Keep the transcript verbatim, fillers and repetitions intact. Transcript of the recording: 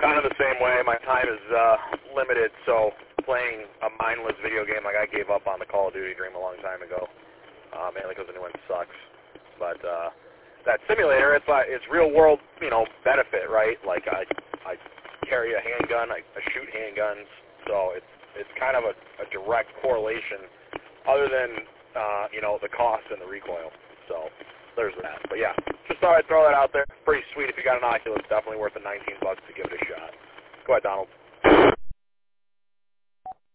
kind of the same way. My time is uh, limited, so playing a mindless video game like I gave up on the Call of Duty dream a long time ago, uh, mainly because the new one sucks. But uh, that simulator, it's like it's real world, you know, benefit, right? Like I, I carry a handgun, I, I shoot handguns, so it's it's kind of a, a direct correlation, other than uh, you know, the cost and the recoil. So there's that. But yeah, just thought I'd throw that out there. Pretty sweet. If you got an Oculus, definitely worth the nineteen bucks to give it a shot. Go ahead, Donald.